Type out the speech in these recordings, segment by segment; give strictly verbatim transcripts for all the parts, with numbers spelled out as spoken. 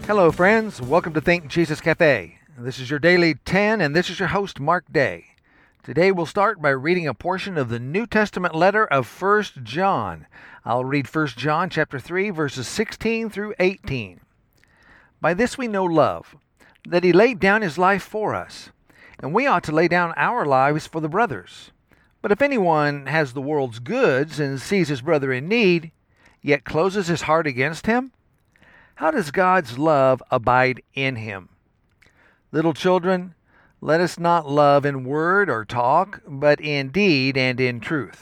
Hello, friends. Welcome to Think Jesus Cafe. This is your Daily ten, and this is your host, Mark Day. Today we'll start by reading a portion of the New Testament letter of First John. I'll read First John chapter three, verses sixteen through eighteen. By this we know love, that he laid down his life for us, and we ought to lay down our lives for the brothers. But if anyone has the world's goods and sees his brother in need, yet closes his heart against him, how does God's love abide in him? Little children, let us not love in word or talk, but in deed and in truth.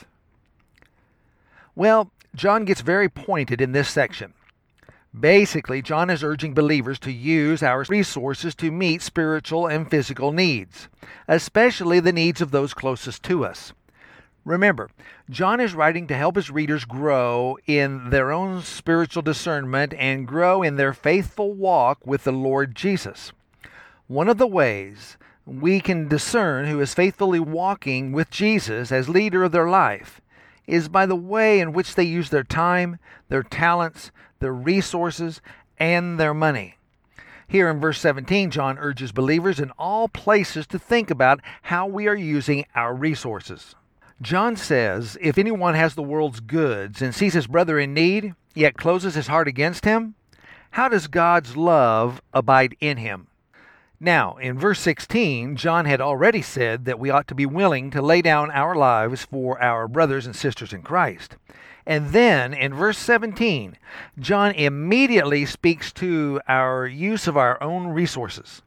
Well, John gets very pointed in this section. Basically, John is urging believers to use our resources to meet spiritual and physical needs, especially the needs of those closest to us. Remember, John is writing to help his readers grow in their own spiritual discernment and grow in their faithful walk with the Lord Jesus. One of the ways we can discern who is faithfully walking with Jesus as leader of their life is by the way in which they use their time, their talents, their resources, and their money. Here in verse seventeen, John urges believers in all places to think about how we are using our resources. John says, if anyone has the world's goods and sees his brother in need, yet closes his heart against him, how does God's love abide in him? Now, in verse sixteen, John had already said that we ought to be willing to lay down our lives for our brothers and sisters in Christ. And then, in verse seventeen, John immediately speaks to our use of our own resources.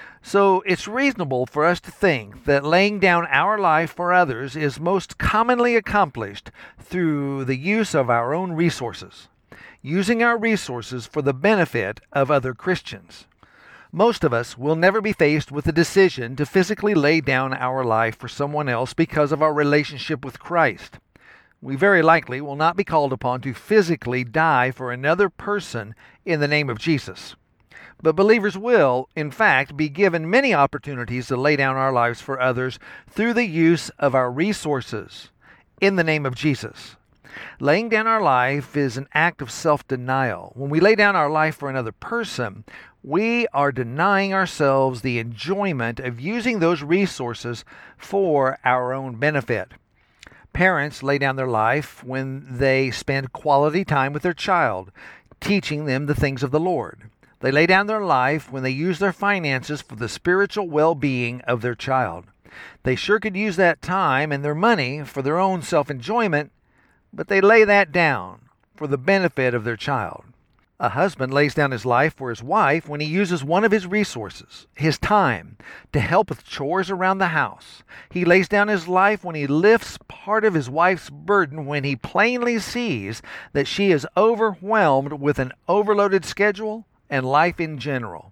So it's reasonable for us to think that laying down our life for others is most commonly accomplished through the use of our own resources, using our resources for the benefit of other Christians. Most of us will never be faced with the decision to physically lay down our life for someone else because of our relationship with Christ. We very likely will not be called upon to physically die for another person in the name of Jesus. But believers will, in fact, be given many opportunities to lay down our lives for others through the use of our resources in the name of Jesus. Laying down our life is an act of self-denial. When we lay down our life for another person, we are denying ourselves the enjoyment of using those resources for our own benefit. Parents lay down their life when they spend quality time with their child, teaching them the things of the Lord. They lay down their life when they use their finances for the spiritual well-being of their child. They sure could use that time and their money for their own self-enjoyment, but they lay that down for the benefit of their child. A husband lays down his life for his wife when he uses one of his resources, his time, to help with chores around the house. He lays down his life when he lifts part of his wife's burden when he plainly sees that she is overwhelmed with an overloaded schedule and life in general.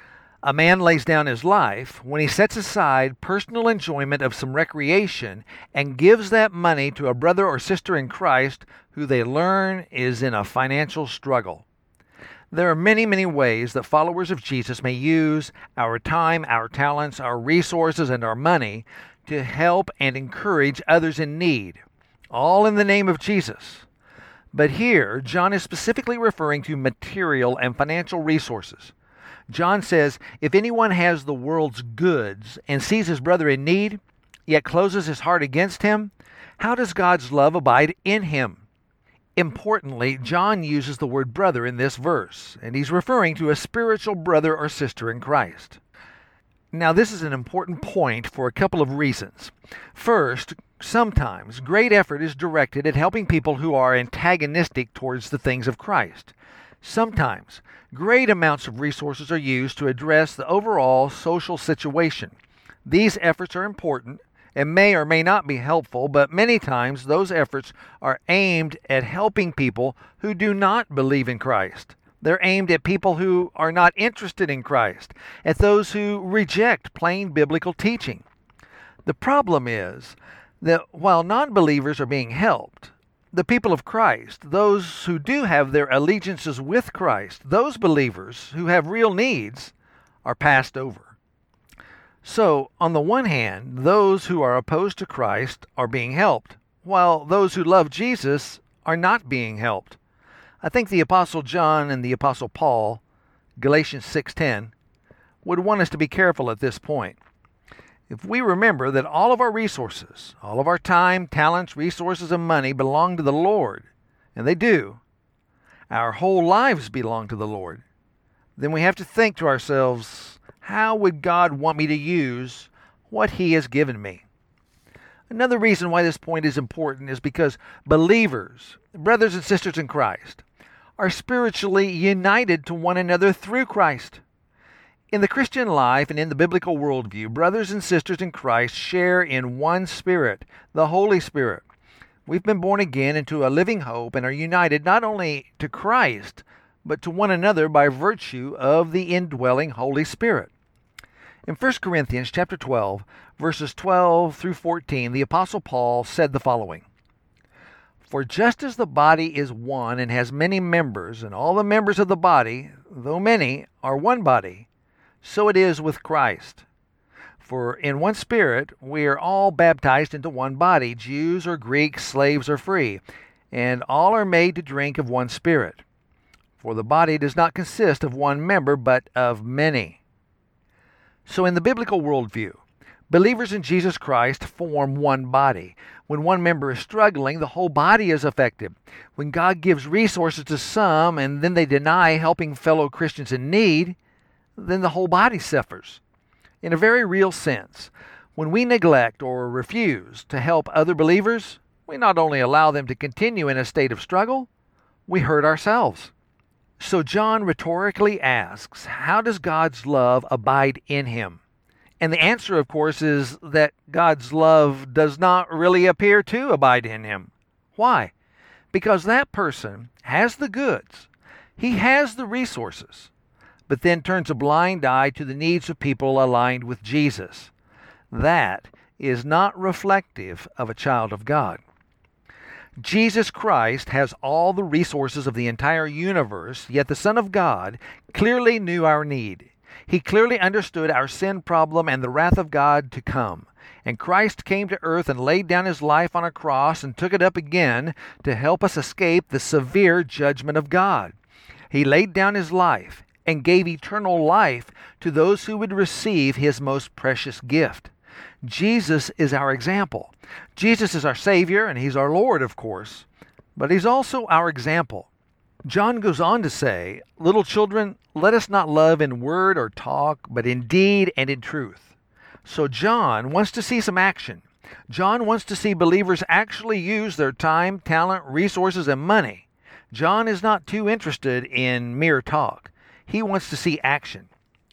A man lays down his life when he sets aside personal enjoyment of some recreation and gives that money to a brother or sister in Christ who they learn is in a financial struggle. There are many, many ways that followers of Jesus may use our time, our talents, our resources, and our money to help and encourage others in need, all in the name of Jesus. But here, John is specifically referring to material and financial resources. John says, if anyone has the world's goods and sees his brother in need, yet closes his heart against him, how does God's love abide in him? Importantly, John uses the word brother in this verse, and he's referring to a spiritual brother or sister in Christ. Now, this is an important point for a couple of reasons. First, sometimes great effort is directed at helping people who are antagonistic towards the things of Christ. Sometimes great amounts of resources are used to address the overall social situation. These efforts are important and may or may not be helpful, but many times those efforts are aimed at helping people who do not believe in Christ. They're aimed at people who are not interested in Christ, at those who reject plain biblical teaching. The problem is that while non-believers are being helped, the people of Christ, those who do have their allegiances with Christ, those believers who have real needs, are passed over. So, on the one hand, those who are opposed to Christ are being helped, while those who love Jesus are not being helped. I think the Apostle John and the Apostle Paul Galatians six ten, would want us to be careful at this point. If we remember that all of our resources, all of our time, talents, resources, and money belong to the Lord, and they do, our whole lives belong to the Lord, then we have to think to ourselves, how would God want me to use what He has given me? Another reason why this point is important is because believers, brothers and sisters in Christ, are spiritually united to one another through Christ. In the Christian life and in the biblical worldview, brothers and sisters in Christ share in one Spirit, the Holy Spirit. We've been born again into a living hope and are united not only to Christ, but to one another by virtue of the indwelling Holy Spirit. In First Corinthians chapter twelve, verses twelve through fourteen, the Apostle Paul said the following, "For just as the body is one and has many members, and all the members of the body, though many, are one body, so it is with Christ. For in one Spirit we are all baptized into one body, Jews or Greeks, slaves or free, and all are made to drink of one Spirit. For the body does not consist of one member, but of many." So in the biblical worldview, believers in Jesus Christ form one body. When one member is struggling, the whole body is affected. When God gives resources to some and then they deny helping fellow Christians in need, then the whole body suffers. In a very real sense, when we neglect or refuse to help other believers, we not only allow them to continue in a state of struggle, we hurt ourselves. So John rhetorically asks, how does God's love abide in him? And the answer, of course, is that God's love does not really appear to abide in him. Why? Because that person has the goods. He has the resources, but then turns a blind eye to the needs of people aligned with Jesus. That is not reflective of a child of God. Jesus Christ has all the resources of the entire universe, yet the Son of God clearly knew our need. He clearly understood our sin problem and the wrath of God to come. And Christ came to earth and laid down his life on a cross and took it up again to help us escape the severe judgment of God. He laid down his life and gave eternal life to those who would receive his most precious gift. Jesus is our example. Jesus is our Savior, and he's our Lord, of course, but he's also our example. John goes on to say, "Little children, let us not love in word or talk, but in deed and in truth." So John wants to see some action. John wants to see believers actually use their time, talent, resources, and money. John is not too interested in mere talk. He wants to see action.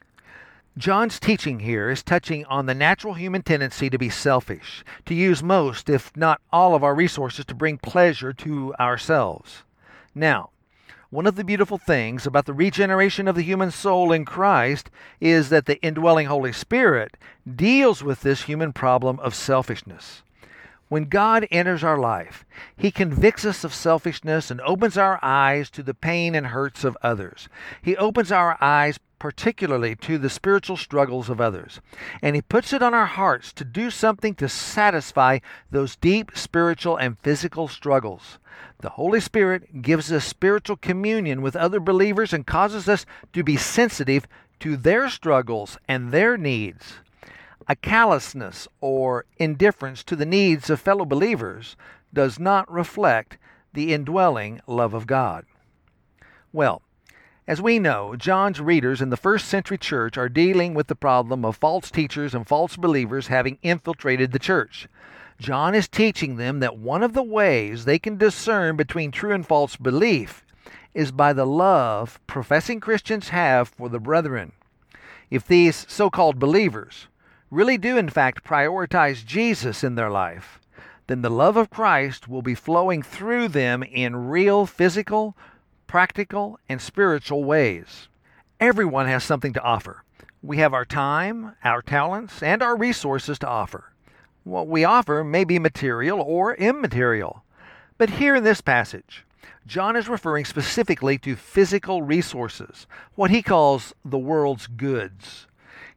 John's teaching here is touching on the natural human tendency to be selfish, to use most, if not all, of our resources to bring pleasure to ourselves. Now, one of the beautiful things about the regeneration of the human soul in Christ is that the indwelling Holy Spirit deals with this human problem of selfishness. When God enters our life, he convicts us of selfishness and opens our eyes to the pain and hurts of others. He opens our eyes particularly to the spiritual struggles of others. And he puts it on our hearts to do something to satisfy those deep spiritual and physical struggles. The Holy Spirit gives us spiritual communion with other believers and causes us to be sensitive to their struggles and their needs. A callousness or indifference to the needs of fellow believers does not reflect the indwelling love of God. Well, as we know, John's readers in the first century church are dealing with the problem of false teachers and false believers having infiltrated the church. John is teaching them that one of the ways they can discern between true and false belief is by the love professing Christians have for the brethren. If these so-called believers really do in fact prioritize Jesus in their life, then the love of Christ will be flowing through them in real physical, practical, and spiritual ways. Everyone has something to offer. We have our time, our talents, and our resources to offer. What we offer may be material or immaterial. But here in this passage, John is referring specifically to physical resources, what he calls the world's goods.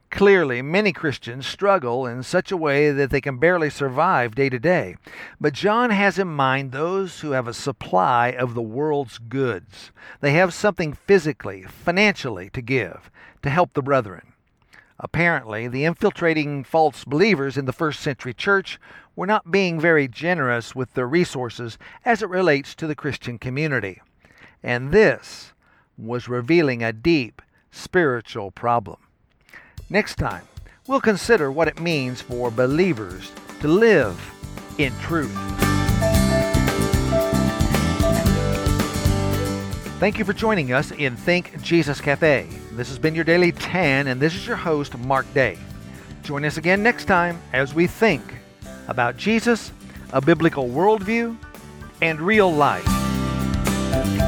Clearly, many Christians struggle in such a way that they can barely survive day to day. But John has in mind those who have a supply of the world's goods. They have something physically, financially to give, to help the brethren. Apparently, the infiltrating false believers in the first century church were not being very generous with their resources as it relates to the Christian community. And this was revealing a deep spiritual problem. Next time, we'll consider what it means for believers to live in truth. Thank you for joining us in Think Jesus Cafe. This has been your Daily ten, and this is your host, Mark Day. Join us again next time as we think about Jesus, a biblical worldview, and real life.